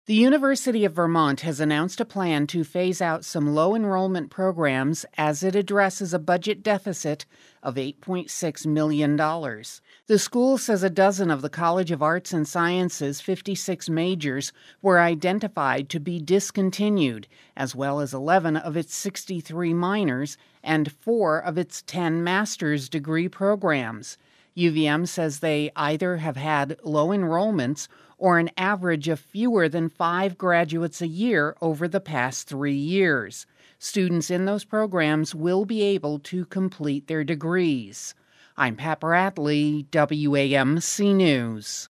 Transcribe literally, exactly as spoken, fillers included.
The University of Vermont has announced a plan to phase out some low enrollment programs as it addresses a budget deficit of eight point six million dollars. The school says a dozen of the College of Arts and Sciences' fifty-six majors were identified to be discontinued, as well as eleven of its sixty-three minors and four of its ten master's degree programs. U V M says they either have had low enrollments or an average of fewer than five graduates a year over the past three years. Students in those programs will be able to complete their degrees. I'm Pat Bradley, W A M C News.